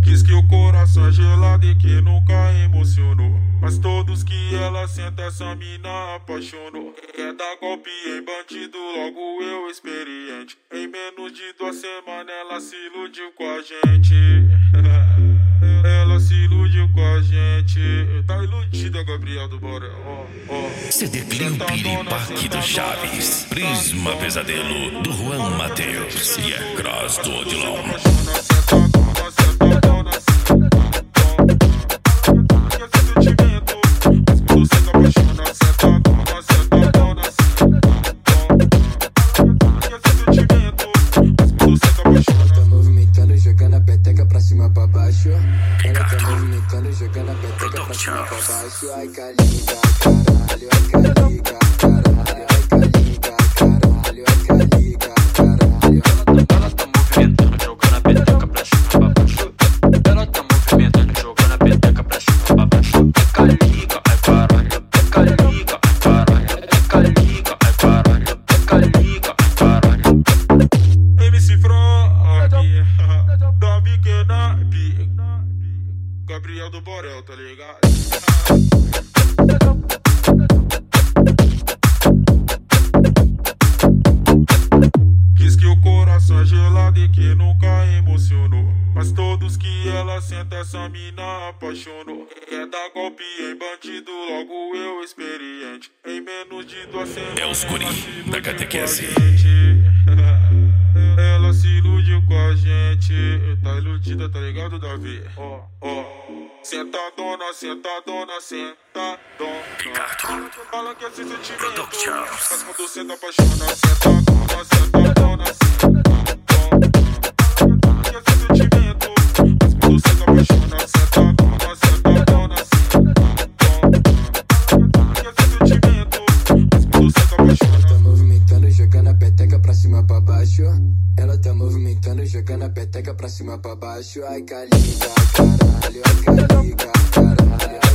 Diz que o coração é gelado e que nunca emocionou, mas todos que ela senta essa mina apaixonou. Quer dar golpe em bandido, logo eu experiente. Em menos de 2 semanas ela se iludiu com a gente. Ela se iludiu com a gente. Tá iludida, Gabriel do Borel. CD Clipe Parque do Chaves, Prisma Pesadelo do Juan Mateus e é Cross do Odilon. Jogando a peteca pra cima pra baixo. Ela tá movimentando, jogando a peteca pra cima pra baixo. Ai, caliga, caralho, ai, caliga, caralho, ai, caliga, caralho, ai, caliga, caralho. Ela tá movimentando, jogando a peteca pra cima pra baixo. Ela tá movimentando, jogando a peteca pra cima pra baixo. Ai, caliga, ai, caralho, ai, caliga, ai, caralho, ai, caliga, ai, caralho, ai, caliga, ai, caralho. MC Frog da pequena Gabriel do Borel, tá ligado? Diz que o coração é gelado e que nunca emocionou, mas todos que ela senta essa mina apaixonou. Quer dar golpe em bandido, logo eu experiente. Em menos de 2 semanas É os guri da catequese. Ela se iludiu com a gente. Tá iludida, tá ligado, Davi? Sentadona, sentadona, sentadona. Ricardo Fala que esse sentimento, Productions. mas quando cê tá apaixonado, sentadona, sentadona, sentadona. Fala que esse sentimento, mas quando cê tá apaixonado, sentadona, sentadona, sentadona. Fala que esse sentimento, mas quando cê tá apaixonado. Tá movimentando, jogando a peteca pra cima pra baixo. Ela tá movimentando, jogando a peteca pra cima pra baixo. Ai, caliga, caralho, ai, caliga, caralho.